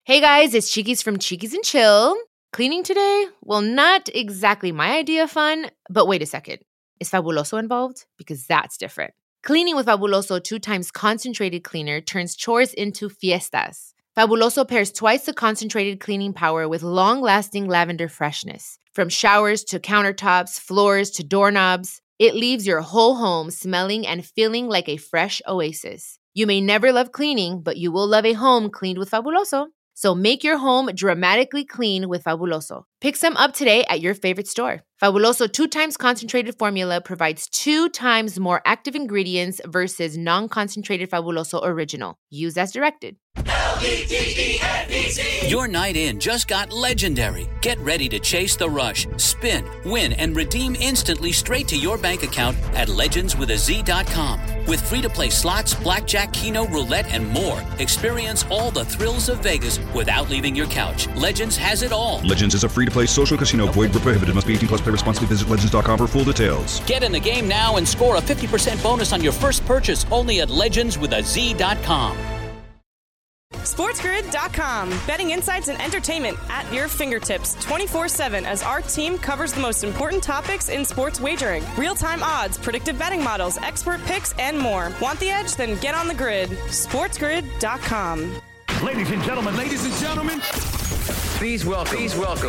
Hey guys, it's Cheekies from Cheekies and Chill. Cleaning today? Well, not exactly my idea of fun, but wait a second. Is Fabuloso involved? Because that's different. Cleaning with Fabuloso 2 times concentrated cleaner turns chores into fiestas. Fabuloso pairs twice the concentrated cleaning power with long-lasting lavender freshness. From showers to countertops, floors to doorknobs, it leaves your whole home smelling and feeling like a fresh oasis. You may never love cleaning, but you will love a home cleaned with Fabuloso. So make your home dramatically clean with Fabuloso. Pick some up today at your favorite store. Fabuloso 2 times concentrated formula provides 2 times more active ingredients versus non-concentrated Fabuloso Original. Use as directed. L-E-G-E-N-E-Z. Your night in just got legendary. Get ready to chase the rush, spin, win, and redeem instantly straight to your bank account at legendswithaz.com. With free-to-play slots, blackjack, keno, roulette, and more. Experience all the thrills of Vegas without leaving your couch. Legends has it all. Legends is a free-to-play social casino. Void where prohibited. Must be 18 plus. Play responsibly. Visit legends.com for full details. Get in the game now and score a 50% bonus on your first purchase only at legendswithaz.com. SportsGrid.com. Betting insights and entertainment at your fingertips 24/7 as our team covers the most important topics in sports wagering. Real-time odds, predictive betting models, expert picks, and more. Want the edge? Then get on the grid. SportsGrid.com. Ladies and gentlemen, Please welcome.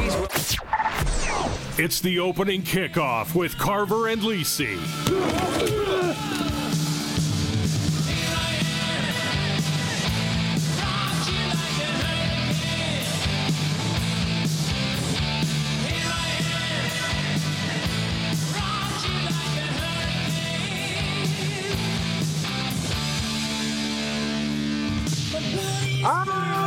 It's the opening kickoff with Carver and Lisi. All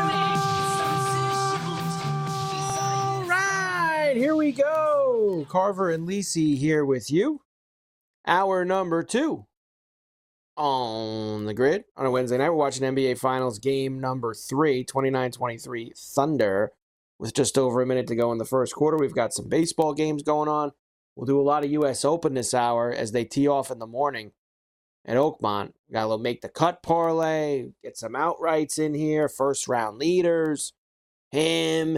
right, here we go. Carver and Lisi here with you. Hour number 2 on the grid on a Wednesday night. We're watching NBA Finals game number 3, 29-23 Thunder. With just over a minute to go in the first quarter. We've got some baseball games going on. We'll do a lot of U.S. Open this hour as they tee off in the morning at Oakmont. We got a little make the cut parlay, get some outrights in here, first round leaders, him.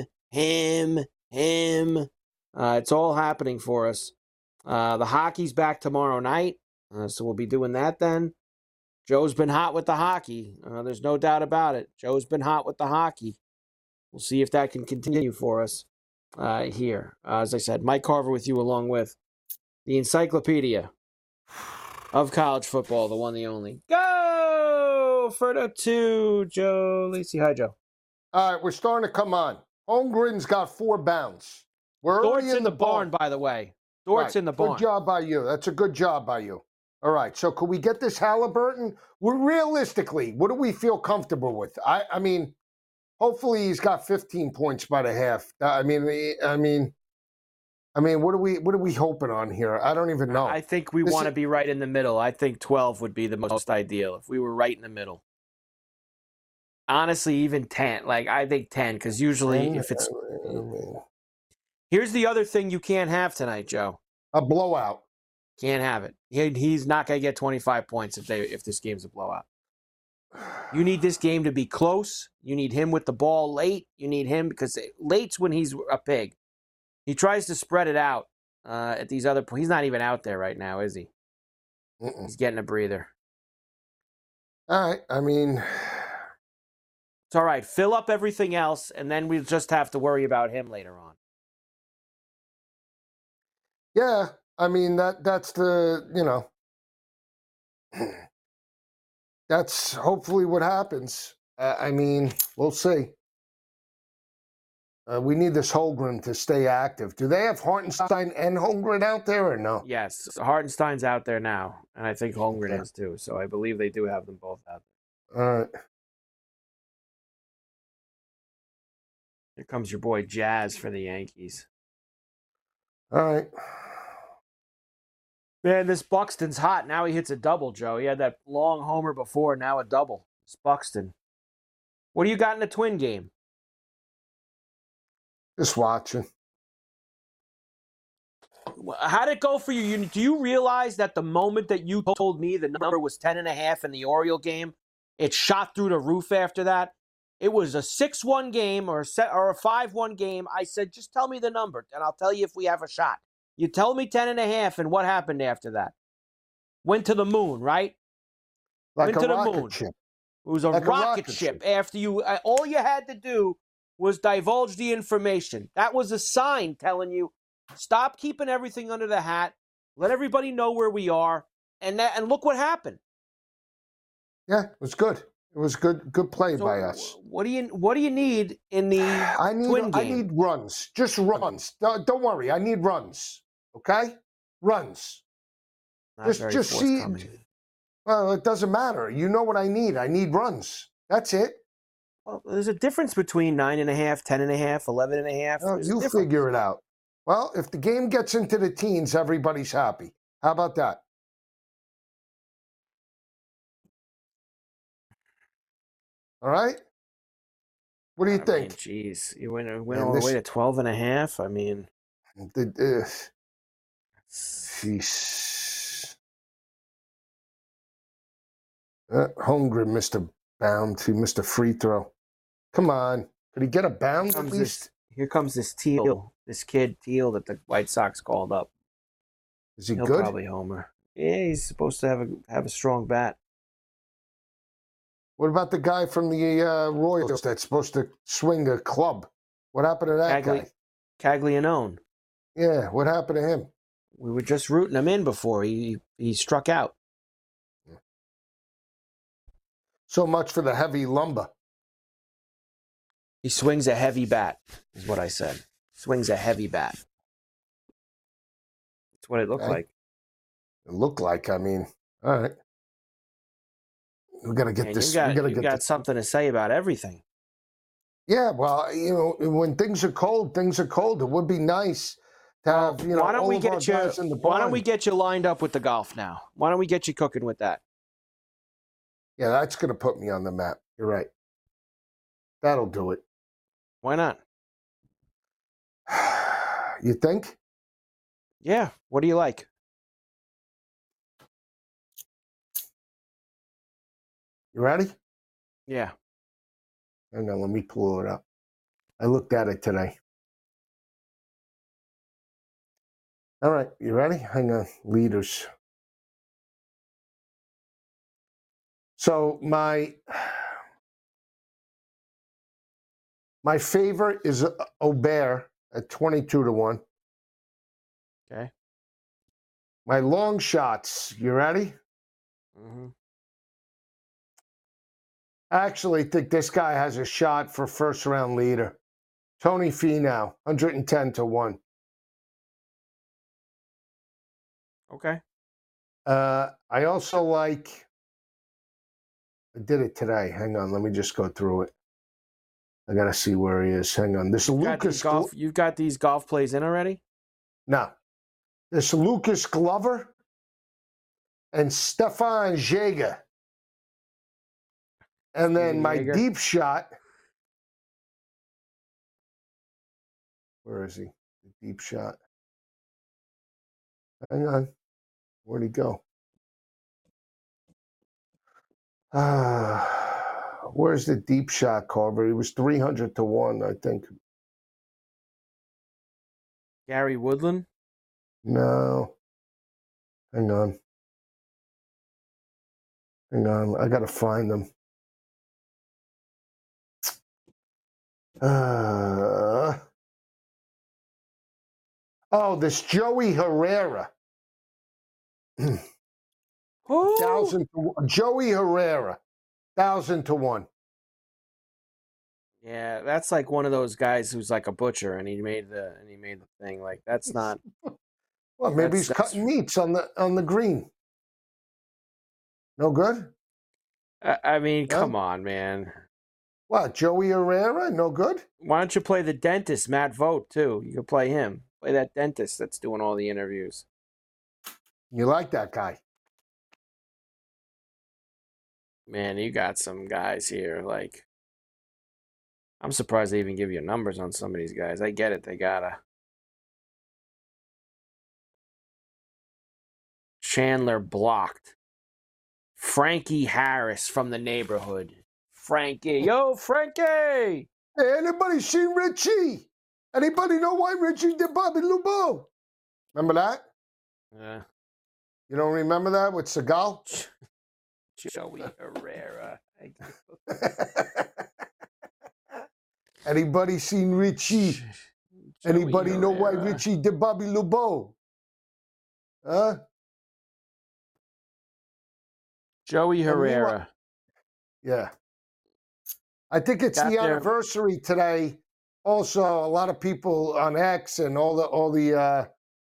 It's all happening for us. The hockey's back tomorrow night, so we'll be doing that then. Joe's been hot with the hockey. There's no doubt about it. Joe's been hot with the hockey. We'll see if that can continue for us here. As I said, Mike Carver with you along with the encyclopedia of college football, the one, the only. Go for the 2, Joe Lisi. Hi, Joe. All right, we're starting to come on. Holmgren's got 4 bounds. We're Dort's in the barn, by the way. Dort's in the barn. Good job by you. That's a good job by you. All right, so could we get this Halliburton? Realistically, what do we feel comfortable with? I mean, hopefully he's got 15 points by the half. I mean, what are we hoping on here? I don't even know. I think we want to be right in the middle. I think 12 would be the most ideal if we were right in the middle. Honestly, even 10. I think 10, because usually if it's... Here's the other thing you can't have tonight, Joe. A blowout. Can't have it. He's not going to get 25 points if this game's a blowout. You need this game to be close. You need him with the ball late. You need him because late's when he's a pig. He tries to spread it out at these other points. He's not even out there right now, is he? He's getting a breather. All right. I mean... It's all right. Fill up everything else, and then we'll just have to worry about him later on. Yeah. I mean, that's the, that's hopefully what happens. I mean, we'll see. We need this Holmgren to stay active. Do they have Hartenstein and Holmgren out there or no? Yes, Hartenstein's out there now, and I think Holmgren is too. So I believe they do have them both out there. All right. Here comes your boy Jazz for the Yankees. All right. Man, this Buxton's hot. Now he hits a double, Joe. He had that long homer before, now a double. It's Buxton. What do you got in the Twin game? Just watching. How'd it go for you? Do you realize that the moment that you told me the number was 10.5 in the Oriole game, it shot through the roof after that? It was a 6-1 game or a 5-1 game. I said, just tell me the number, and I'll tell you if we have a shot. You tell me 10.5, and what happened after that? Went to the moon, right? Like Went to a the rocket moon. ship. It was a Like a rocket rocket ship. ship. After you, all you had to do was divulge the information. That was a sign telling you, stop keeping everything under the hat. Let everybody know where we are. And look what happened. Yeah, it was good. It was good play by us. What do you need in the Twin game? I need runs. Just runs. Don't worry. I need runs. Okay? Runs. Not very just see. forthcoming. Well, it doesn't matter. You know what I need. I need runs. That's it. Well, there's a difference between 9.5, 10.5, 11.5. Oh, you figure it out. Well, if the game gets into the teens, everybody's happy. How about that? All right? What do you think? Jeez, you went all the way to 12.5. I mean, Holmgren missed a bound. He missed a free throw. Come on. Could he get a bound at least? Here comes this kid Teal that the White Sox called up. Is he He'll good? probably homer. Yeah, he's supposed to have a strong bat. What about the guy from the Royals that's supposed to swing a club? What happened to that guy? Caglianone. Yeah, what happened to him? We were just rooting him in before he struck out. So much for the heavy lumber. He swings a heavy bat, is what I said. Swings a heavy bat. That's what it looked like. It looked like, I mean, all right. We got to get this. You got something to say about everything. Yeah, well, when things are cold, It would be nice to have, why don't we get you? In the barn. Why don't we get you lined up with the golf now? Why don't we get you cooking with that? Yeah, that's going to put me on the map. You're right. That'll do it. Why not? You think? Yeah. What do you like? You ready? Yeah. Hang on, let me pull it up. I looked at it today. All right, you ready? Hang on, leaders. So my favorite is Aubert at 22-1. Okay. My long shots, you ready? Mm-hmm. I actually think this guy has a shot for first round leader. Tony Finau, 110-1. Okay. I also like, I did it today. Hang on, let me just go through it. I got to see where he is. Hang on. You've got these golf plays in already? No. This Lucas Glover and Stefan Jaeger. And then my deep shot. Where is he? The deep shot. Hang on. Where'd he go? Where's the deep shot, Carver? He was 300-1, I think. Gary Woodland? No. Hang on. I got to find them. This Joey Herrera. 1,000-1. Joey Herrera, 1,000-1. Yeah, that's like one of those guys who's like a butcher, and he made the thing. Like that's not. Well, maybe he's cutting meats on the green. No good. I mean, come on, man. What, Joey Herrera? No good? Why don't you play the dentist, Matt Vogt, too? You could play him. Play that dentist that's doing all the interviews. You like that guy? Man, you got some guys here. Like, I'm surprised they even give you numbers on some of these guys. I get it. They gotta. Chandler blocked. Frankie Harris from the neighborhood. Frankie. Yo, Frankie. Hey, anybody seen Richie? Anybody know why Richie did Bobby Lubo? Remember that? Yeah. You don't remember that with Seagal? Joey Herrera. Anybody seen Richie? Anybody know why Richie did Bobby Lubo? Huh? Joey Herrera. Yeah. I think it's the anniversary today. Also, a lot of people on X and all the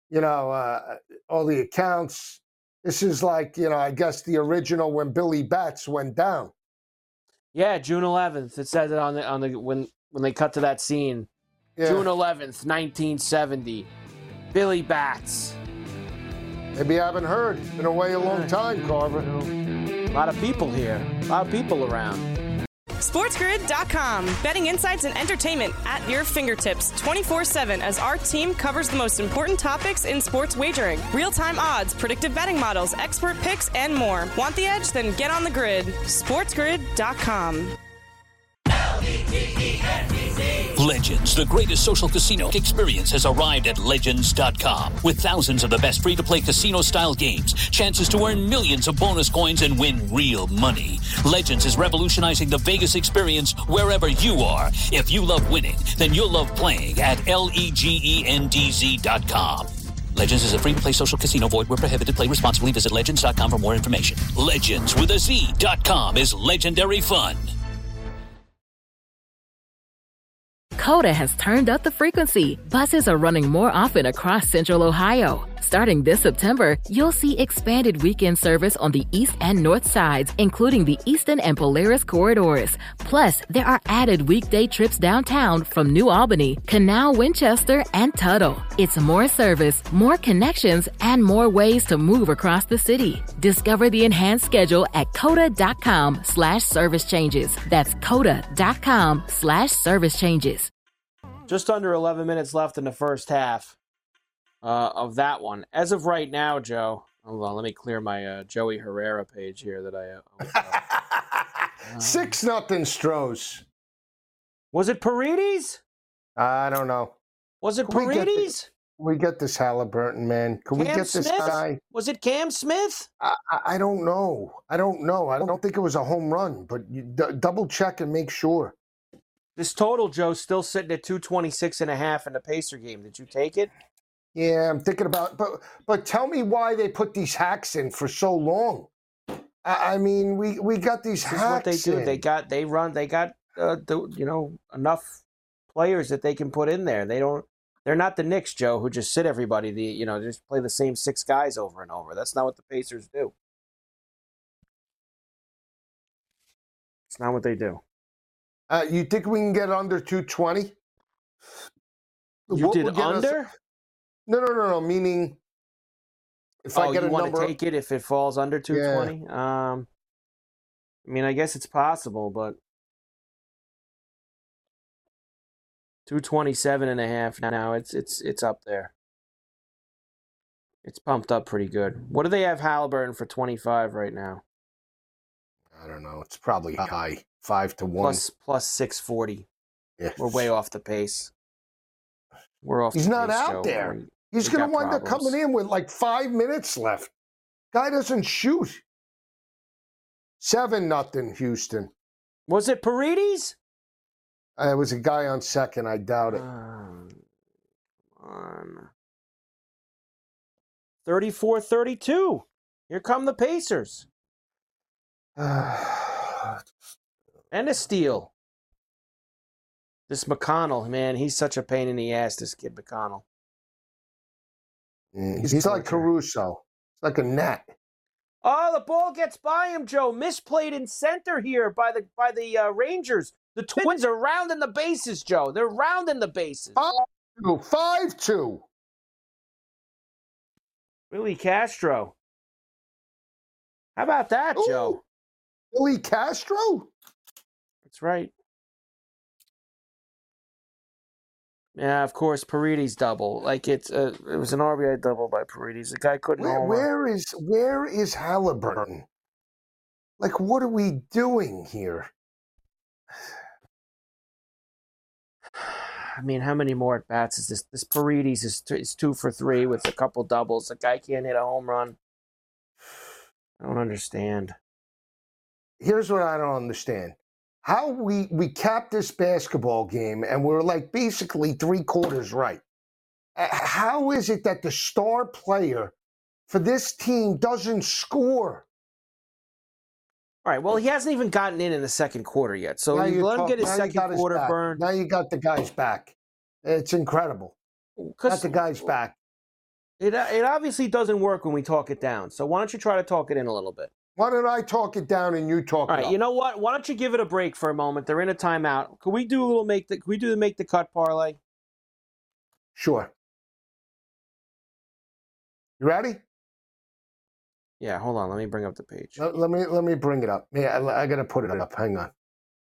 accounts. This is like, I guess the original when Billy Bats went down. Yeah, June 11th. It says it on the when they cut to that scene. Yeah. June 11th, 1970. Billy Bats. Maybe I haven't heard. It's been away a long time, Carver. A lot of people here. A lot of people around. SportsGrid.com. Betting insights and entertainment at your fingertips 24/7 as our team covers the most important topics in sports wagering. Real-time odds, predictive betting models, expert picks, and more. Want the edge? Then get on the grid. SportsGrid.com. Legends, the greatest social casino experience, has arrived at Legends.com. With thousands of the best free-to-play casino-style games, chances to earn millions of bonus coins and win real money. Legends is revolutionizing the Vegas experience wherever you are. If you love winning, then you'll love playing at LEGENDZ.com. Legends is a free-to-play social casino. Void where prohibited. Play responsibly. Visit Legends.com for more information. Legends with a Z.com is legendary fun. Coda has turned up the frequency. Buses are running more often across Central Ohio. Starting this September, you'll see expanded weekend service on the east and north sides, including the Eastern and Polaris corridors. Plus, there are added weekday trips downtown from New Albany, Canal, Winchester, and Tuttle. It's more service, more connections, and more ways to move across the city. Discover the enhanced schedule at coda.com/service changes. That's coda.com/service changes. Just under 11 minutes left in the first half of that one. As of right now, Joe, hold on, let me clear my Joey Herrera page here that I 6-0 Stros. Was it Paredes? I don't know. Was it Paredes? We get this Halliburton, man. Can we get this guy? Was it Cam Smith? I don't know. I don't think it was a home run, but you double check and make sure. This total, Joe, still sitting at 226.5 in the Pacer game. Did you take it? Yeah, I'm thinking about, but tell me why they put these hacks in for so long. I mean, we got these hacks. This is what they do. They got enough players that they can put in there. They're not the Knicks, Joe, who just sit everybody. They just play the same 6 guys over and over. That's not what the Pacers do. It's not what they do. You think we can get under 220? You did under? No. Meaning, if I get a number, want to take it if it falls under 220. Yeah. I mean, I guess it's possible, but 227.5 now. It's up there. It's pumped up pretty good. What do they have Halliburton for 25 right now? I don't know. It's probably high. 5-1. Plus 640. Yeah. We're way off the pace. We're off. He's not pace, out Joe. there. He's going to wind up coming in with like 5 minutes left. Guy doesn't shoot. 7-0 Houston. Was it Paredes? It was a guy on second. I doubt it. Come on. 34-32. Here come the Pacers. And a steal. This McConnell, man, he's such a pain in the ass, this kid McConnell. He's like Caruso. It's like a gnat. Oh, the ball gets by him, Joe. Misplayed in center here by the Rangers. The Twins are rounding the bases, Joe. They're rounding the bases. 5-2. Billy Castro. How about that, Ooh, Joe? Billy Castro? That's right. Yeah, of course, Paredes double. Like it was an RBI double by Paredes. The guy couldn't. Where is Halliburton? Like, what are we doing here? I mean, how many more at bats is this? This Paredes is 2 for 3 with a couple doubles. The guy can't hit a home run. I don't understand. Here's what I don't understand. How we capped this basketball game and we're like basically 3/4 right. How is it that the star player for this team doesn't score? All right, well, he hasn't even gotten in the second quarter yet. So you let him get his second quarter burn. Now you got the guy's back. It's incredible. Got the guy's back. It obviously doesn't work when we talk it down. So why don't you try to talk it in a little bit? Why don't I talk it down and you talk it up? All right, you know what? Why don't you give it a break for a moment? They're in a timeout. Could we do a little make the cut parlay? Sure. You ready? Yeah, hold on. Let me bring up the page. Let me bring it up. Yeah, I got to put it up. Hang on.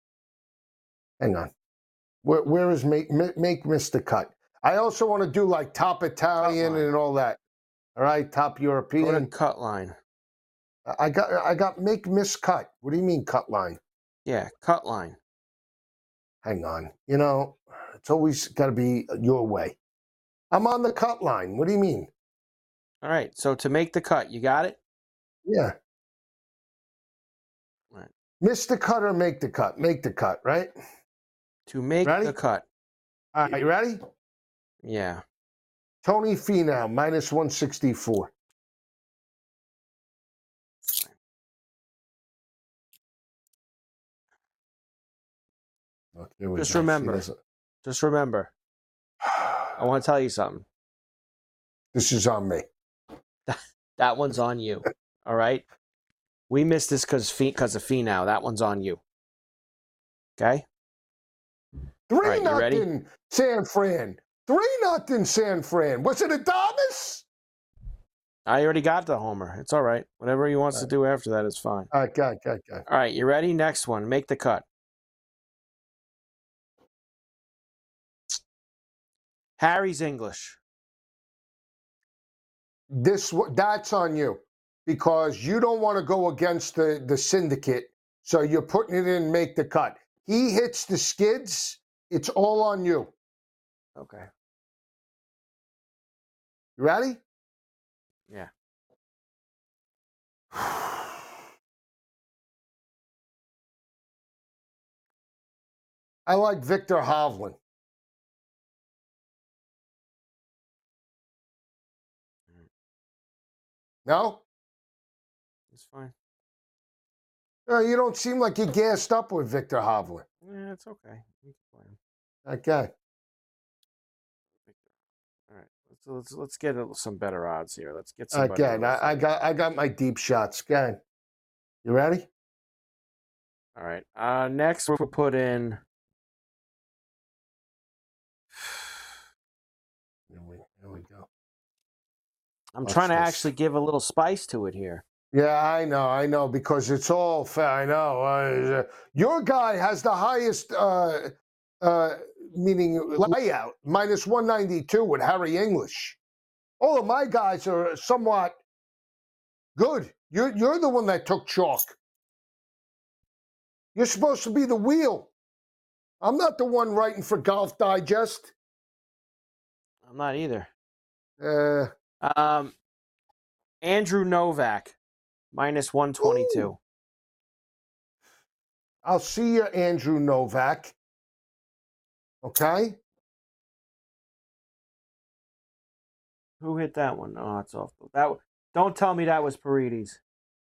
Where is make Mr. Cut? I also want to do like top Italian and all that. All right, top European. Go to cut line. I got make Miss Cut. What do you mean cut line? Yeah, cut line. Hang on. You know, it's always got to be your way. I'm on the cut line. What do you mean? All right, so to make the cut, you got it? Yeah. Right. Miss the cut or make the cut? Make the cut, right? To make the cut. All right, you ready? Yeah. Tony Finau, -164. Just remember. I want to tell you something. This is on me. That one's on you. All right? We missed this because of Finau. That one's on you. Okay? 3-0 San Fran. 3-0 San Fran. Was it Adames? I already got the homer. It's all right. Whatever he wants to do after that is fine. All right, go. All right, you ready? Next one. Make the cut. Harry's English. That's on you because you don't want to go against the syndicate, so you're putting it in make the cut. He hits the skids, it's all on you. Okay. You ready? Yeah. I like Victor Hovland. No? It's fine. You don't seem like you're gassed up with Victor Hovland. Yeah, it's okay. You can play him. Okay. All right. Let's get some better odds here. Let's get some. Again, I got my deep shots. Again. You ready? All right. Next we'll put in. Here we go. I'm trying to actually give a little spice to it here. Yeah, I know, because it's all fair. I know. Your guy has the highest, meaning layout, -192 with Harry English. All of my guys are somewhat good. You're the one that took chalk. You're supposed to be the wheel. I'm not the one writing for Golf Digest. I'm not either. Andrew Novak, -122. Ooh. I'll see you, Andrew Novak. Okay? Who hit that one? Oh, it's off. Don't tell me that was Paredes.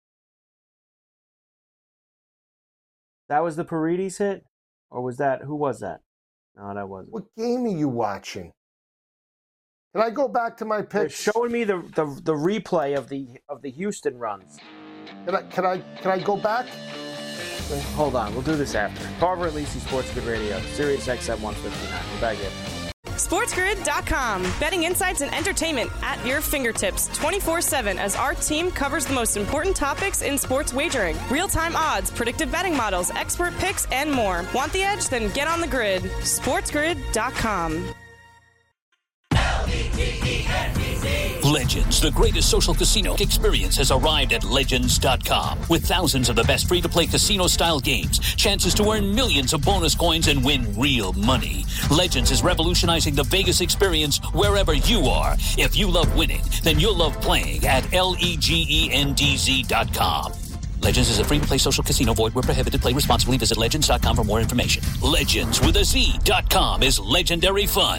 That was the Paredes hit? Or was that, who was that? No, that wasn't. What game are you watching? Can I go back to my picks? They're showing me the replay of the Houston runs. Can I go back? Hold on, we'll do this after. Carver and Lisi Sports Grid Radio, Sirius XM 159. We're back in. SportsGrid.com. Betting insights and entertainment at your fingertips 24/7 as our team covers the most important topics in sports wagering. Real-time odds, predictive betting models, expert picks, and more. Want the edge? Then get on the grid. SportsGrid.com. Legends, the greatest social casino experience, has arrived at Legends.com. With thousands of the best free-to-play casino-style games, chances to earn millions of bonus coins and win real money. Legends is revolutionizing the Vegas experience wherever you are. If you love winning, then you'll love playing at LEGENDZ.com. Legends is a free-to-play social casino. Void where prohibited. Play responsibly. Visit Legends.com for more information. Legends with a Z.com is legendary fun.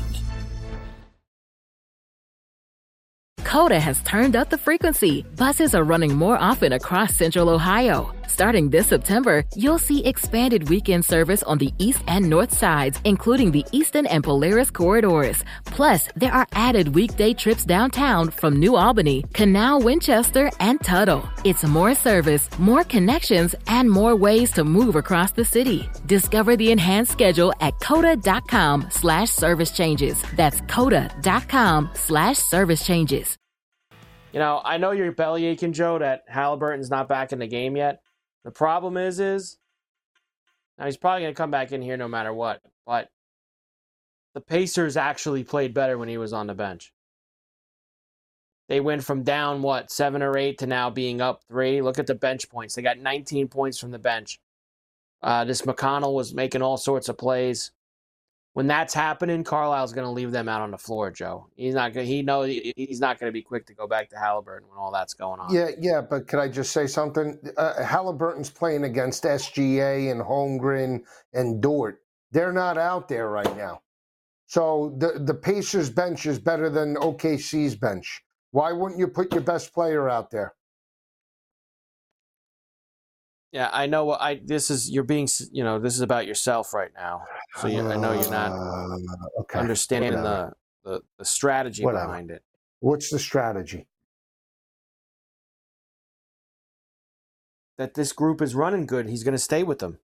Coda has turned up the frequency. Buses are running more often across Central Ohio. Starting this September, you'll see expanded weekend service on the east and north sides, including the Eastern and Polaris corridors. Plus, there are added weekday trips downtown from New Albany, Canal, Winchester, and Tuttle. It's more service, more connections, and more ways to move across the city. Discover the enhanced schedule at coda.com/service changes. That's coda.com/service changes. You know, I know you're belly aching, Joe, that Halliburton's not back in the game yet. The problem is now he's probably going to come back in here no matter what. But the Pacers actually played better when he was on the bench. They went from down, 7 or 8 to now being up 3. Look at the bench points. They got 19 points from the bench. This McConnell was making all sorts of plays. When that's happening, Carlisle's going to leave them out on the floor, Joe. He's not going. He knows he's not going to be quick to go back to Halliburton when all that's going on. Yeah, but could I just say something? Halliburton's playing against SGA and Holmgren and Dort. They're not out there right now. So the Pacers bench is better than OKC's bench. Why wouldn't you put your best player out there? Yeah, I know. This is about yourself right now. So I know you're not understanding the strategy behind it. What's the strategy? That this group is running good. He's going to stay with them.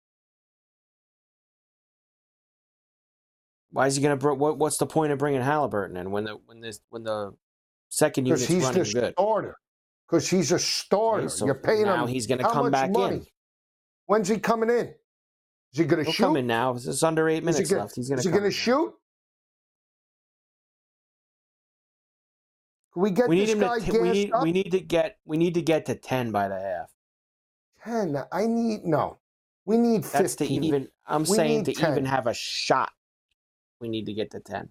Why is he going to? What's the point of bringing Halliburton in when the second unit's running good? Because he's a starter. Okay, so you're paying him. Now he's going to come back in. When's he coming in? Is he going to shoot? He'll come in now. It's under 8 minutes left. He's going to. Is he going to shoot? Can we get this guy gassed up? We need to get to 10 by the half. 10. We need 15. That's to even. I'm saying to 10. Even have a shot. We need to get to 10.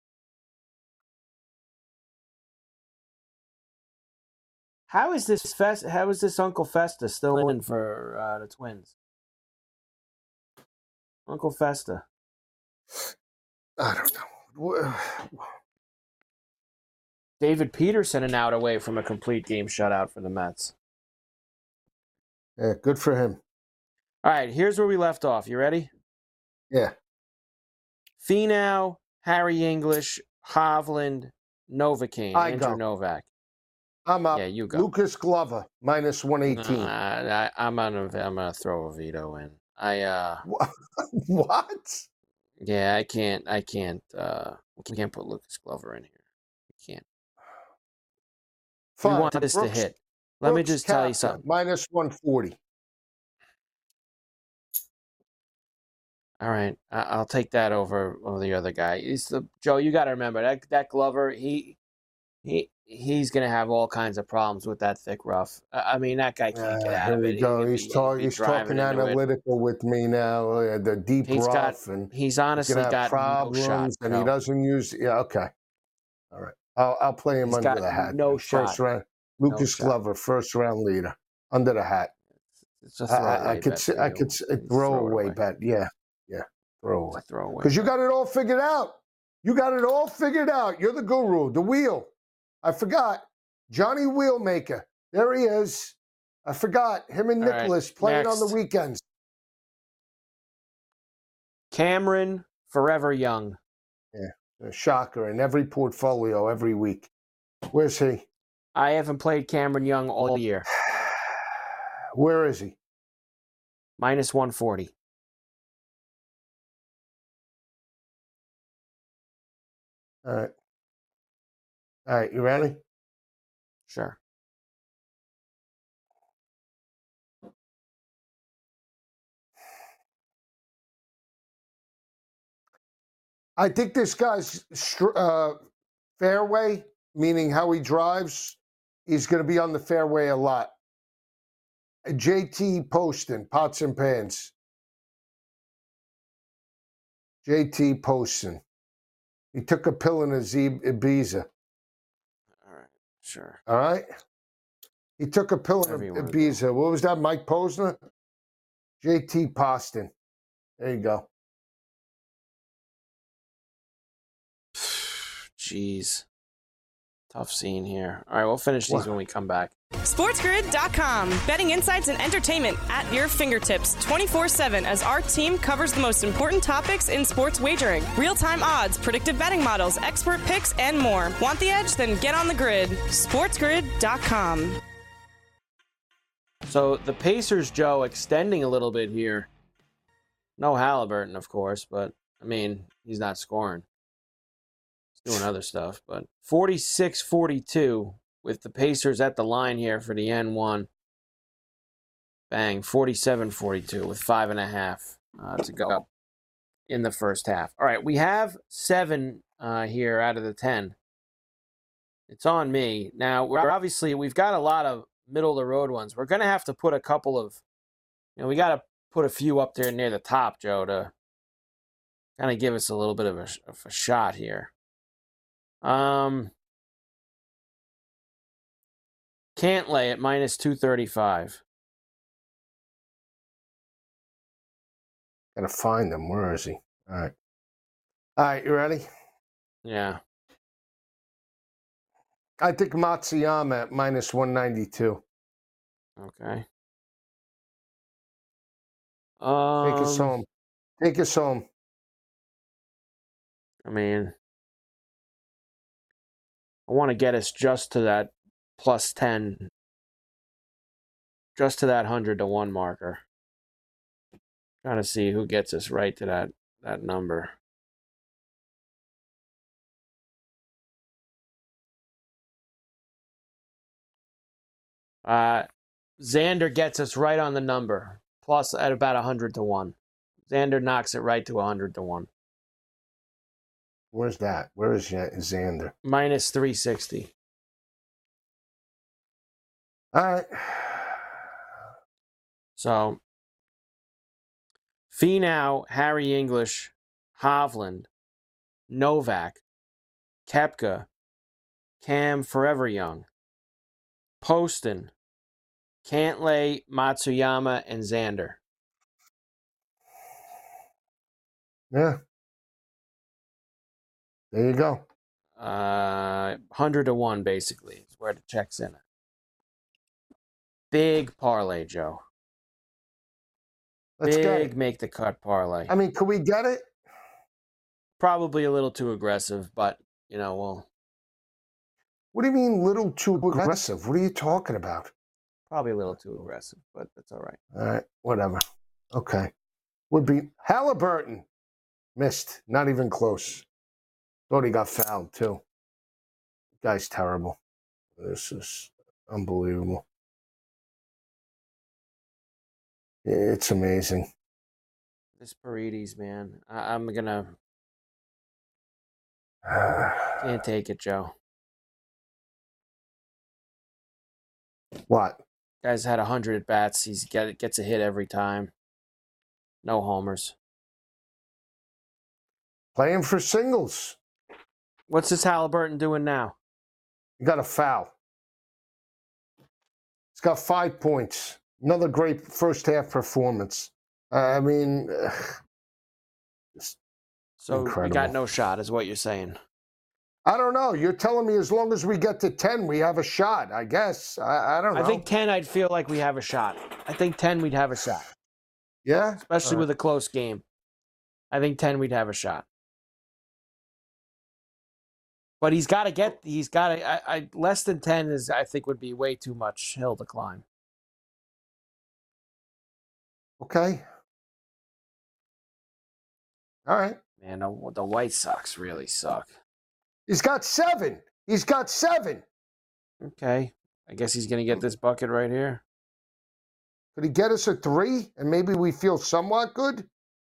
How is this Uncle Festa still in for the Twins? Uncle Festa. I don't know. David Peterson an out away from a complete game shutout for the Mets. Yeah, good for him. All right, here's where we left off. You ready? Yeah. Finau, Harry English, Hovland, Novocaine, Andrew Novak. I'm up. Yeah, you go. Lucas Glover, minus 118. I'm gonna throw a veto in. What? Yeah, I can't. We can't put Lucas Glover in here. We can't. Fine. We want this to hit. Let me just tell you something. Minus 140. All right, I'll take that over the other guy. Joe. You got to remember that Glover. He's going to have all kinds of problems with that thick rough. I mean, that guy can't get out of it. Here we go. He's talking analytical with me now. The deep rough. He's honestly got problems, no shot. And he doesn't use. Yeah, okay. All right. I'll play him under the hat. No shot. First round. Lucas Glover, first round leader. Under the hat. It's a throwaway bet. I could throwaway bet. Yeah. Throwaway. Because you got it all figured out. You're the guru. The wheel. I forgot. Johnny Wheelmaker. There he is. I forgot. Him and Nicholas playing on the weekends. Cameron Forever Young. Yeah. A shocker in every portfolio every week. Where's he? I haven't played Cameron Young all year. Where is he? Minus 140. All right, you ready? Sure. I think this guy's fairway meaning how he drives, he's going to be on the fairway a lot. JT Poston, pots and pans. JT Poston. He took a pill in his Ibiza. All right, sure. All right? He took a pill in Ibiza. What was that, Mike Posner? JT Poston. There you go. Jeez. Tough scene here. All right, we'll finish these when we come back. SportsGrid.com. Betting insights and entertainment at your fingertips 24/7 as our team covers the most important topics in sports wagering. Real-time odds, predictive betting models, expert picks, and more. Want the edge? Then get on the grid. SportsGrid.com. So the Pacers, Joe, extending a little bit here. No Halliburton, of course, but, I mean, he's not scoring. He's doing other stuff, but 46-42 with the Pacers at the line here for the N1. Bang, 47-42 with 5.5 to go in the first half. All right, we have 7 here out of the 10. It's on me. Now, we've got a lot of middle-of-the-road ones. We're going to have to put a couple of, we got to put a few up there near the top, Joe, to kind of give us a little bit of a shot here. Can't lay at minus 235. Gotta find him. Where is he? All right, you ready? Yeah. I think Matsuyama at minus 192. Okay. Take us home. Take us home. I mean, I want to get us just to that plus 10, just to that 100-1 marker. Trying to see who gets us right to that number. Xander gets us right on the number, plus at about 100-1. Xander knocks it right to 100-1. Where's that? Where is Xander? Minus 360. All right. So, Finau, Harry English, Hovland, Novak, Koepka, Cam Forever Young, Poston, Cantlay, Matsuyama, and Xander. Yeah. There you go. 100-1, basically, is where the check's in. Big parlay, Joe. Let's get it. Big make the cut parlay. I mean, could we get it? Probably a little too aggressive, but, we'll... What do you mean little too aggressive? What are you talking about? Probably a little too aggressive, but that's all right. All right, whatever. Okay. Would be Halliburton. Missed. Not even close. Thought he got fouled, too. Guy's terrible. This is unbelievable. It's amazing. This Paredes, man. I'm going to... Can't take it, Joe. What? Guy's had 100 at-bats. He gets a hit every time. No homers. Playing for singles. What's this Halliburton doing now? He got a foul. He's got 5 points. Another great first half performance. I mean, so incredible. We got no shot, is what you're saying. I don't know. You're telling me as long as we get to 10, we have a shot, I guess. I don't know. I think 10, I'd feel like we have a shot. I think 10, we'd have a shot. Yeah? Especially with a close game. I think 10, we'd have a shot. But less than 10 is, I think, would be way too much hill to climb. Okay. All right. Man, the White Sox really suck. He's got 7. He's got 7. Okay. I guess he's going to get this bucket right here. Could he get us a 3 and maybe we feel somewhat good?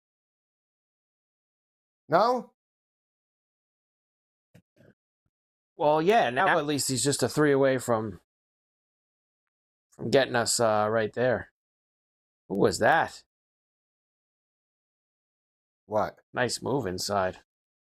No? Well, yeah, now at least he's just a 3 away from getting us right there. Who was that? What? Nice move inside.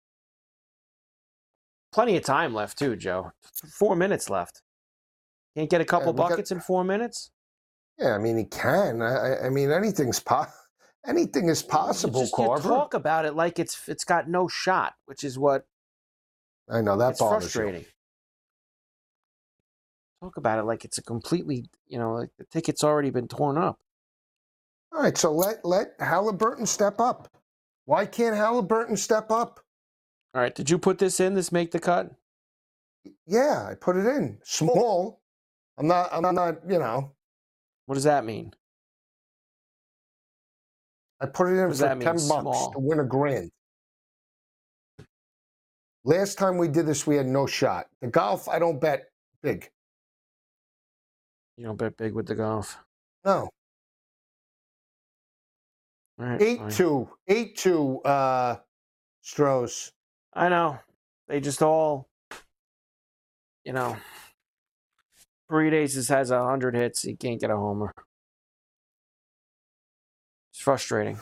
Plenty of time left, too, Joe. 4 minutes left. Can't get a couple buckets in 4 minutes? Yeah, I mean, he can. I mean, anything is possible, Carver. You talk about it like it's got no shot, which is what I know that it's bothers frustrating. you. Talk about it like it's a completely, like the ticket's already been torn up. All right, so let Halliburton step up. Why can't Halliburton step up? All right, did you put this in? This make the cut? Yeah, I put it in. Small. I'm not, What does that mean? I put it in for $10 Small? to win $1,000. Last time we did this, we had no shot. The golf, I don't bet big. You don't bet big with the golf? No. All right, 8-2. 8-2, Strohs. I know. They just all, Paredes has 100 hits. He can't get a homer. It's frustrating.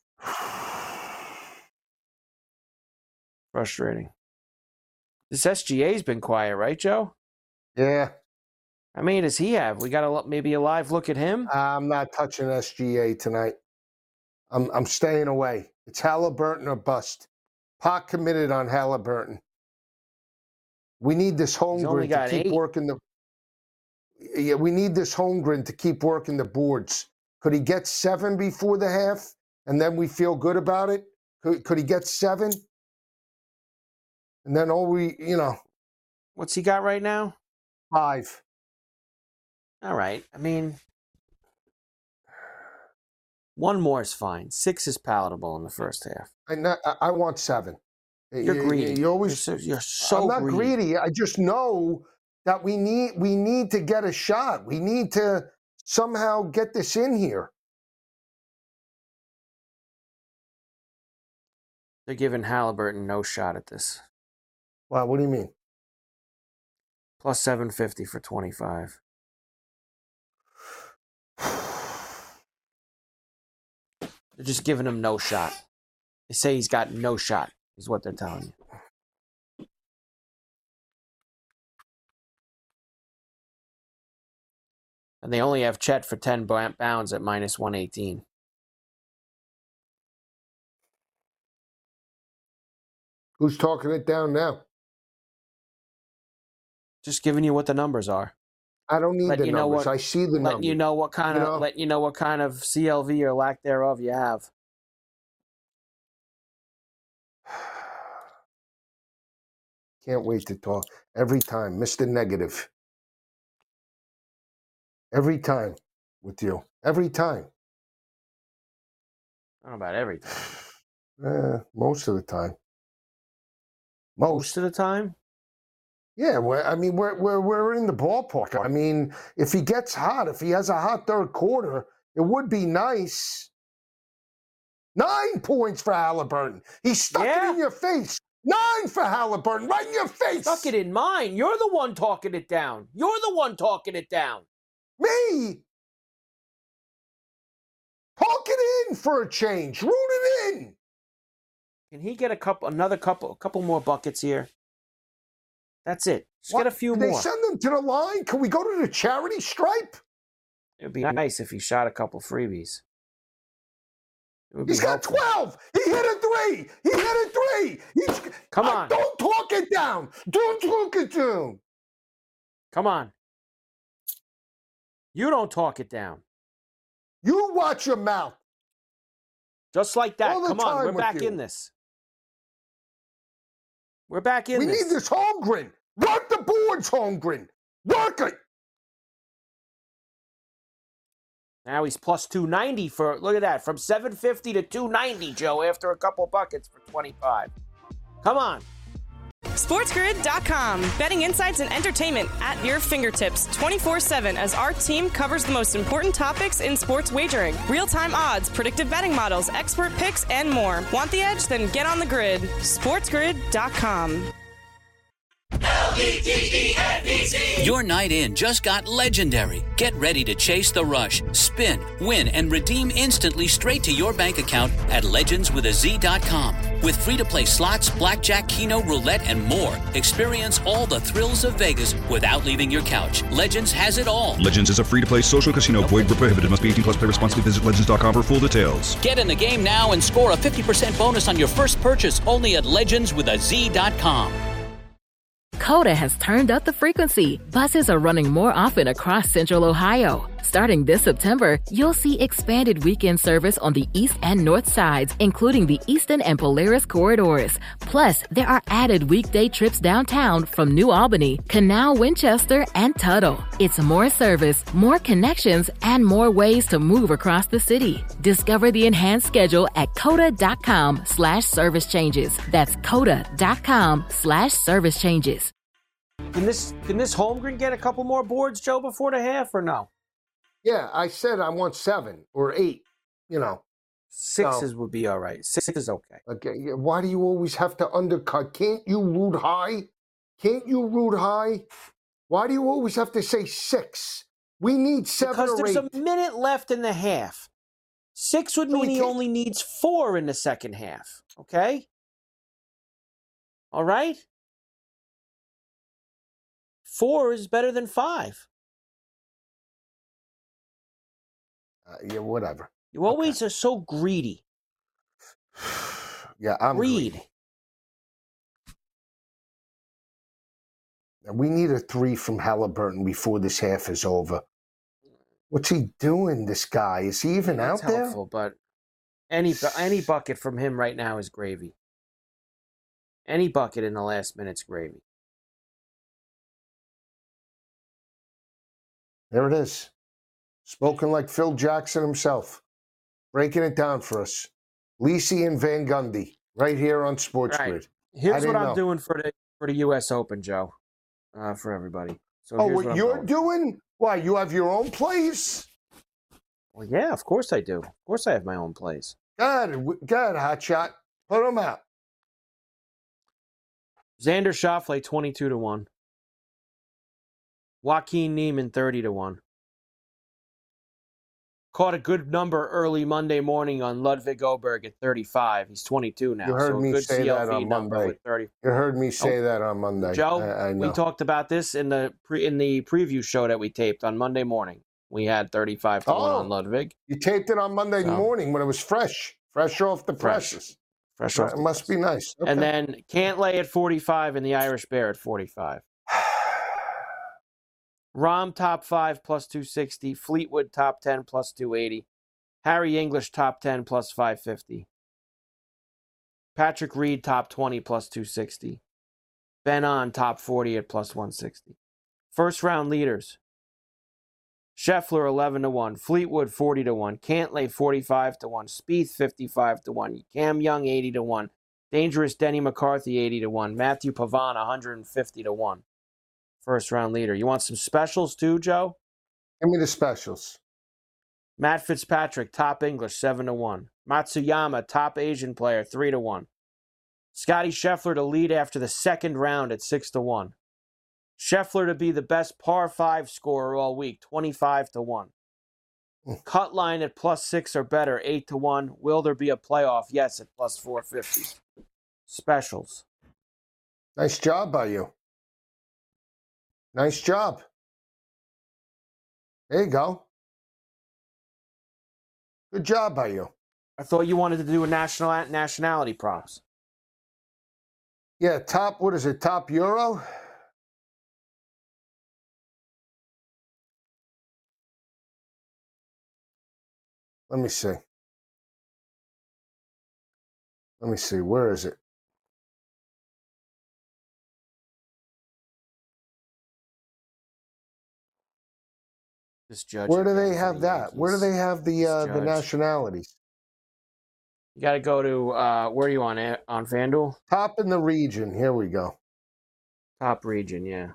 Frustrating. This SGA's been quiet, right, Joe? Yeah. How many does he have? We got maybe a live look at him? I'm not touching SGA tonight. I'm staying away. It's Halliburton or bust. Pot committed on Halliburton. We need this Holmgren to keep working the. Yeah, we need this Holmgren to keep working the boards. Could he get 7 before the half, and then we feel good about it? Could he get 7? And then What's he got right now? 5. All right. I mean, 1 more is fine. 6 is palatable in the first half. I want 7. You're greedy. You're so I'm not greedy. I just know that we need to get a shot. We need to somehow get this in here. They're giving Halliburton no shot at this. Wow, what do you mean? Plus 750 for 25. They're just giving him no shot. They say he's got no shot, is what they're telling you. And they only have Chet for 10 bounds at minus 118. Who's talking it down now? Just giving you what the numbers are. I don't need the numbers. I see the numbers. Letting you know what kind of CLV or lack thereof you have. Can't wait to talk. Every time, Mr. Negative. Every time with you. Every time. I don't know about every time. Most of the time. Most of the time? Yeah, we're in the ballpark. I mean, if he gets hot, if he has a hot third quarter, it would be nice. 9 points for Halliburton. He stuck it in your face. 9 for Halliburton, right in your face. Stuck it in mine. You're the one talking it down. You're the one talking it down. Me? Talk it in for a change. Root it in. Can he get a couple more buckets here? That's it. Just get a few more. They send them to the line? Can we go to the charity stripe? It would be nice if he shot a couple freebies. He's got 12. He hit a 3. Come on. Don't talk it down. Don't talk it down. Come on. You don't talk it down. You watch your mouth. Just like that. Come on. We're back in this. We're back in this. We need this Holmgren. Work the boards, Holmgren. Work it. Now he's plus 290 for, look at that, from 750 to 290, Joe, after a couple buckets for 25. Come on. SportsGrid.com. Betting insights and entertainment at your fingertips 24/7 as our team covers the most important topics in sports wagering. Real-time odds, predictive betting models, expert picks, and more. Want the edge? Then get on the grid. SportsGrid.com. Your night in just got legendary. Get ready to chase the rush, spin, win, and redeem instantly straight to your bank account at legendswithaz.com. With free-to-play slots, blackjack, keno, roulette, and more, experience all the thrills of Vegas without leaving your couch. Legends has it all. Legends is a free-to-play social casino. Void where prohibited. Must be 18 plus. Play responsibly. Visit legends.com for full details. Get in the game now and score a 50% bonus on your first purchase only at legendswithaz.com. Coda has turned up the frequency. Buses are running more often across Central Ohio. Starting this September, you'll see expanded weekend service on the east and north sides, including the Eastern and Polaris corridors. Plus, there are added weekday trips downtown from New Albany, Canal, Winchester, and Tuttle. It's more service, more connections, and more ways to move across the city. Discover the enhanced schedule at coda.com/service changes. That's coda.com/service changes. Can this Holmgren get a couple more boards, Joe, before the half, or no? Yeah, I said I want 7 or 8, you know. Sixes would be all right. 6 is okay. Okay, why do you always have to undercut? Can't you root high? Can't you root high? Why do you always have to say 6? We need 7 because or 8. Because there's a minute left in the half. 6 would mean he only needs 4 in the second half. Okay? All right? 4 is better than 5. Yeah, whatever. You always are so greedy. Yeah, I'm greedy. We need a 3 from Halliburton before this half is over. What's he doing, this guy? Is he even out there? Helpful, but any bucket from him right now is gravy. Any bucket in the last minute's gravy. There it is. Spoken like Phil Jackson himself. Breaking it down for us. Lisi and Van Gundy, right here on Sports Grid. Here's what I'm doing for the U.S. Open, Joe, for everybody. So what you're doing? Why, you have your own plays? Well, yeah, of course I do. Of course I have my own plays. God, hotshot. Put them out. Xander Schauffele, 22-1. Joaquin Niemann, 30-1. Caught a good number early Monday morning on Ludwig Oberg at 35. He's 22 now. You heard me say that on Monday. With 30. You heard me say that on Monday. Joe, I know. We talked about this in the preview show that we taped on Monday morning. We had 35-1 on Ludwig. You taped it on Monday morning when it was fresh off the presses. Fresh off. It must be nice. Okay. And then Cantlay at 45 and the Irish Bear at 45. Rahm top 5 plus 260. Fleetwood top 10 plus 280. Harry English top 10 plus 550. Patrick Reed top 20 plus 260. Ben On top 40 at plus 160. First round leaders. Scheffler 11-1. Fleetwood 40-1. Cantlay 45-1. Spieth 55-1. Cam Young 80-1. Dangerous Denny McCarthy 80-1. Matthew Pavon 150-1. First round leader. You want some specials too, Joe? Give me the specials. Matt Fitzpatrick, top English, 7-1. Matsuyama, top Asian player, 3-1. Scotty Scheffler to lead after the second round at 6-1. Scheffler to be the best par 5 scorer all week, 25-1. Cut line at plus 6 or better, 8-1. Will there be a playoff? Yes, at plus 450. Specials. Nice job by you. Nice job. There you go. Good job by you. I thought you wanted to do a nationality props. Yeah, top, what is it, top Euro? Let me see. Where is it? Where do they have that? Where do they have the nationalities? You got to go to, where are you on FanDuel? Top in the region. Here we go. Top region, yeah.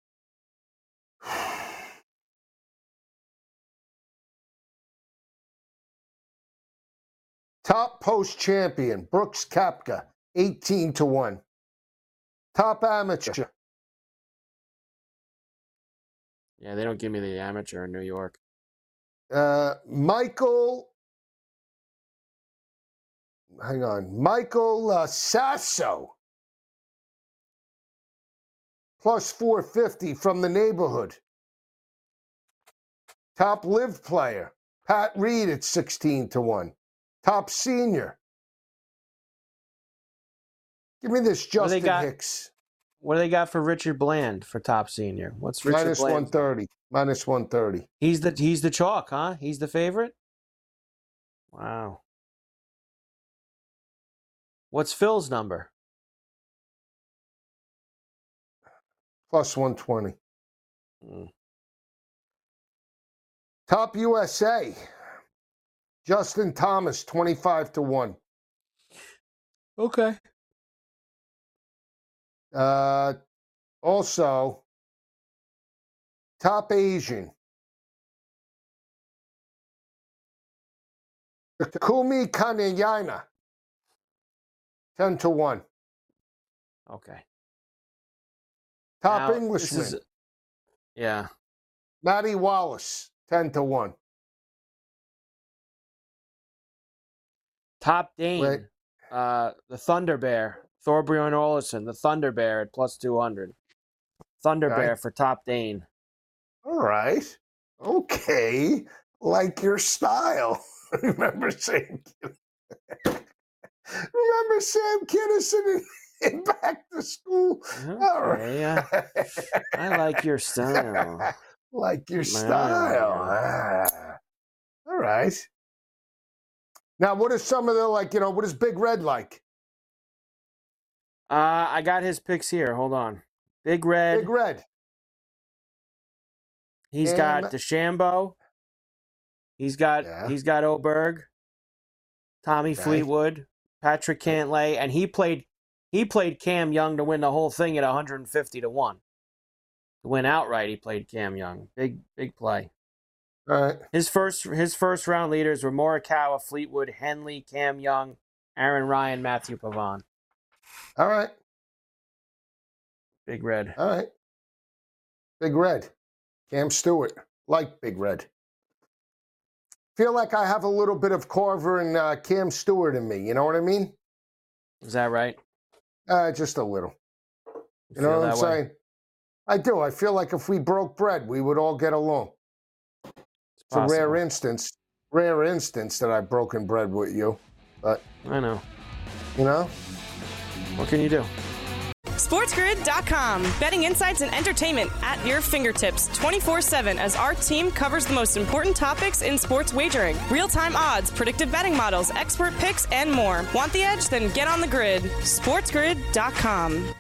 Top post champion, Brooks Koepka, 18-1. Top amateur, Yeah, they don't give me the amateur in New York. Michael Sasso. Plus 450 from the neighborhood. Top live player. Pat Reed at 16-1. Top senior. Give me this Justin Hicks. What do they got for Richard Bland for top senior? What's Richard Minus Bland? 130. Minus 130. He's the chalk, huh? He's the favorite? Wow. What's Phil's number? Plus 120. Top USA. Justin Thomas, 25-1. Okay. Also, top Asian. Takumi Kanayana, 10-1. Okay. Top Now, Englishman. Yeah. Matty Wallace, 10-1. Top Dane. The Thunder Bear. Thorbjorn Olesen, the Thunder Bear at plus 200. Thunder Bear for top Dane. All right. Okay. Like your style. Remember Sam Kinison in Back to School? Okay, All right. I like your style. Like your style. All right. Now, what is some of the, what is Big Red like? I got his picks here. Hold on. Big Red. Big Red. He's got DeChambeau. He's got Oberg, Tommy Fleetwood, Patrick Cantlay, and he played Cam Young to win the whole thing at 150-1. To win outright, he played Cam Young. Big play. All right. His first round leaders were Morikawa, Fleetwood, Henley, Cam Young, Aaron Ryan, Matthew Pavon. All right. Big Red. All right. Big Red. Cam Stewart. Like Big Red. Feel like I have a little bit of Carver and Cam Stewart in me. You know what I mean? Is that right? Just a little. You know what I'm saying? I do. I feel like if we broke bread, we would all get along. It's a rare instance that I've broken bread with you. But I know. You know? What can you do? SportsGrid.com. Betting insights and entertainment at your fingertips 24/7 as our team covers the most important topics in sports wagering. Real-time odds, predictive betting models, expert picks, and more. Want the edge? Then get on the grid. SportsGrid.com.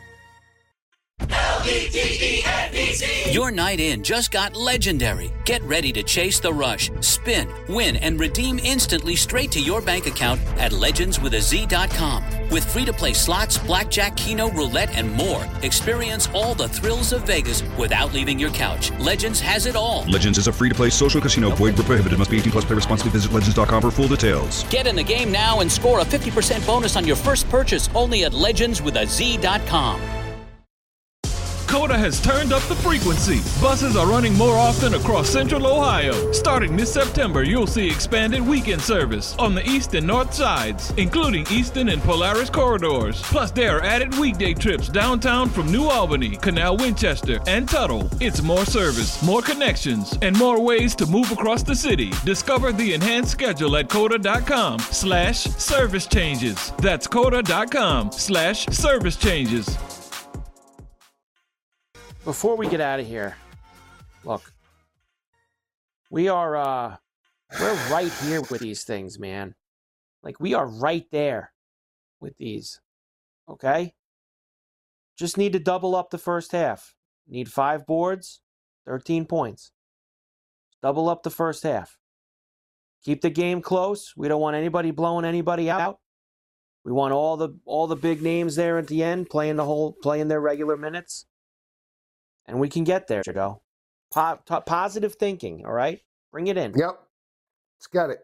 Your night in just got legendary. Get ready to chase the rush, spin, win, and redeem instantly straight to your bank account at legendswithaz.com. With free-to-play slots, blackjack, keno, roulette, and more. Experience all the thrills of Vegas without leaving your couch. Legends has it all. Legends is a free-to-play social casino. Void where prohibited. Must be 18 plus. Play responsibly. Visit legends.com for full details. Get in the game now and score a 50% bonus on your first purchase only at legendswithaz.com. Coda has turned up the frequency. Buses are running more often across Central Ohio. Starting this September, you'll see expanded weekend service on the east and north sides, including Eastern and Polaris corridors. Plus, there are added weekday trips downtown from New Albany, Canal Winchester, and Tuttle. It's more service, more connections, and more ways to move across the city. Discover the enhanced schedule at coda.com/service changes. That's coda.com/service changes. Before we get out of here, look, we're right here with these things, man. Like, we are right there with these, okay? Just need to double up the first half. Need 5 boards, 13 points. Double up the first half. Keep the game close. We don't want anybody blowing anybody out. We want all the big names there at the end playing their regular minutes. And we can get there, Chico. Positive thinking, all right? Bring it in. Yep. Let's get it.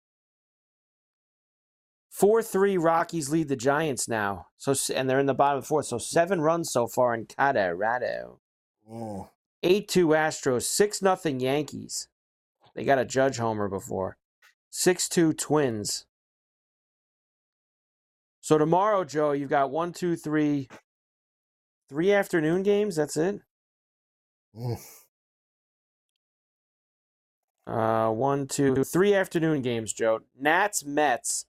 4-3 Rockies lead the Giants now. And they're in the bottom of the fourth. So 7 runs so far in Colorado. Oh. 8-2 Astros, 6-0 Yankees. They got a Judge homer before. 6-2 Twins. So tomorrow, Joe, you've got 3 afternoon games. That's it. 3 afternoon games, Joe. Nats, Mets,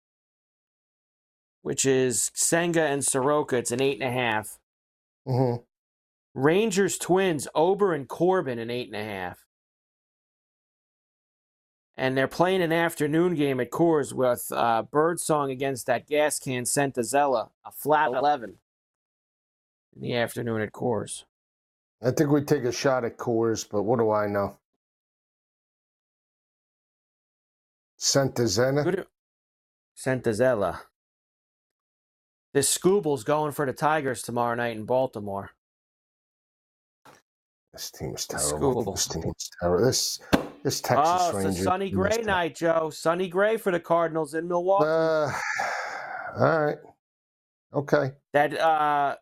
which is Senga and Soroka. It's an 8.5. Mm-hmm. Rangers, Twins, Ober and Corbin, an 8.5. And they're playing an afternoon game at Coors with Birdsong against that gas can Santazella, a flat 11 in the afternoon at Coors. I think we take a shot at Coors, but what do I know? Santazella? Santazella. This Scooble's going for the Tigers tomorrow night in Baltimore. This team's terrible. This team's terrible. This Texas Rangers. It's a sunny gray night, Joe. Sunny gray for the Cardinals in Milwaukee. All right. Okay. That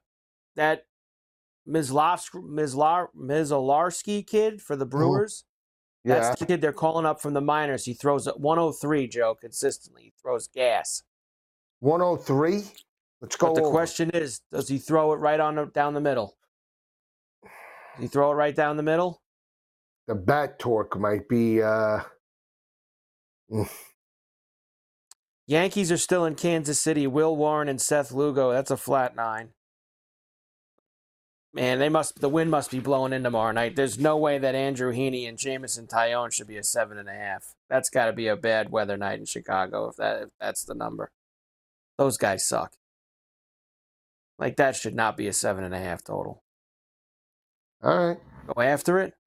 Mizlarski kid for the Brewers. Yeah. That's the kid they're calling up from the minors. He throws at 103, Joe, consistently. He throws gas. 103? Let's go. But the over. question is, does he throw it right down the middle? Does he throw it right down the middle? The bat torque might be... Yankees are still in Kansas City. Will Warren and Seth Lugo. That's a flat 9. Man, the wind must be blowing in tomorrow night. There's no way that Andrew Heaney and Jameson Taillon should be a 7.5. That's got to be a bad weather night in Chicago if that's the number. Those guys suck. Like, that should not be a 7.5 total. All right. Go after it?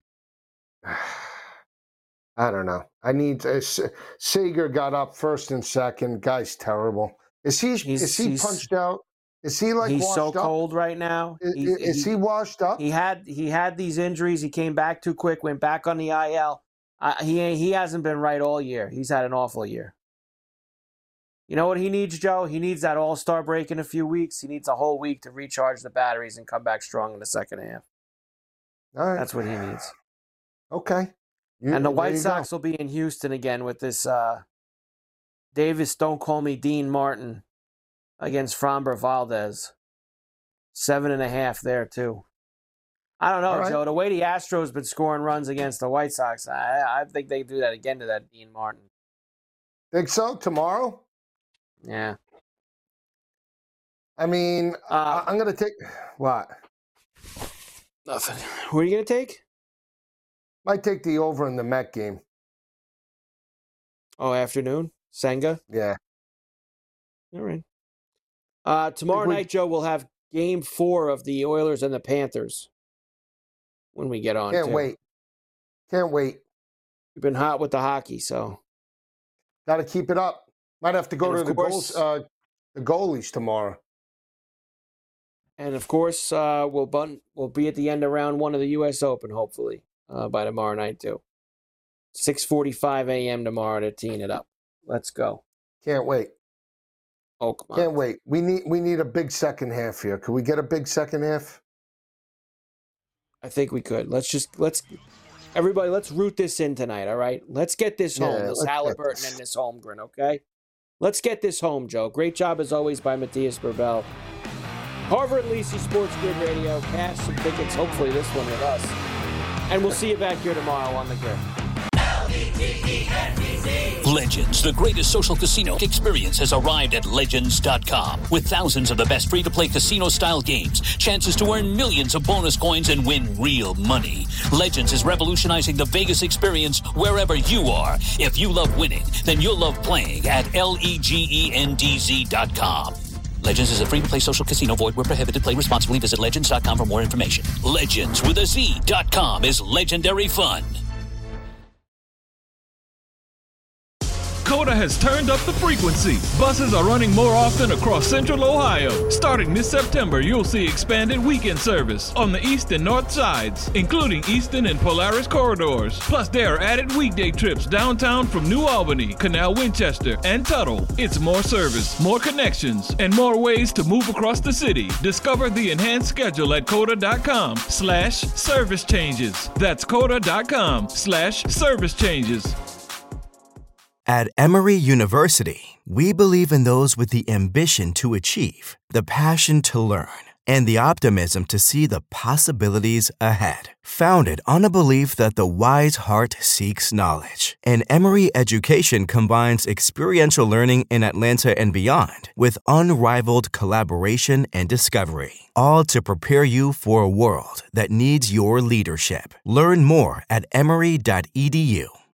I don't know. I need... Seager got up first and second. Guy's terrible. Is he punched out? Is he like he's washed so up? cold right now? Is he washed up? He had these injuries. He came back too quick, went back on the IL. He hasn't been right all year. He's had an awful year. You know what he needs, Joe? He needs that all-star break in a few weeks. He needs a whole week to recharge the batteries and come back strong in the second half. All right. That's what he needs. Okay. And the White Sox will be in Houston again with this Davis Don't Call Me Dean Martin against Framber Valdez. 7.5 there, too. I don't know, Joe. The way the Astros been scoring runs against the White Sox, I think they do that again to that Dean Martin. Think so? Tomorrow? Yeah. I mean, I'm going to take... What? Nothing. Who are you going to take? Might take the over in the Met game. Oh, afternoon? Senga? Yeah. All right. Tomorrow night, Joe, we'll have Game 4 of the Oilers and the Panthers when we get on. Can't wait. We've been hot with the hockey, so. Got to keep it up. Might have to go to the goalies tomorrow. And, of course, we'll be at the end of round 1 of the U.S. Open, hopefully, by tomorrow night, too. 6:45 a.m. tomorrow to teeing it up. Let's go. Can't wait. Oh, come on. Can't wait. We need a big second half here. Could we get a big second half? I think we could. Everybody, let's root this in tonight, all right? Let's get this home, this Halliburton and this Holmgren, okay? Let's get this home, Joe. Great job, as always, by Matthias Burbell. Harvard and Lisi Sports Grid Radio. Cash some tickets, hopefully this one with us. And we'll see you back here tomorrow on the Grid. Legends, the greatest social casino experience, has arrived at Legends.com. With thousands of the best free-to-play casino-style games, chances to earn millions of bonus coins and win real money. Legends is revolutionizing the Vegas experience wherever you are. If you love winning, then you'll love playing at LEGENDZ.com. Legends is a free-to-play social casino. Void where prohibited. Play responsibly. Visit Legends.com for more information. Legends with a Z.com is legendary fun. Coda has turned up the frequency. Buses are running more often across Central Ohio. Starting this September, you'll see expanded weekend service on the east and north sides, including Eastern and Polaris corridors. Plus, there are added weekday trips downtown from New Albany, Canal Winchester, and Tuttle. It's more service, more connections, and more ways to move across the city. Discover the enhanced schedule at Coda.com/service changes. That's Coda.com/service changes. At Emory University, we believe in those with the ambition to achieve, the passion to learn, and the optimism to see the possibilities ahead. Founded on a belief that the wise heart seeks knowledge, and Emory education combines experiential learning in Atlanta and beyond with unrivaled collaboration and discovery, all to prepare you for a world that needs your leadership. Learn more at emory.edu.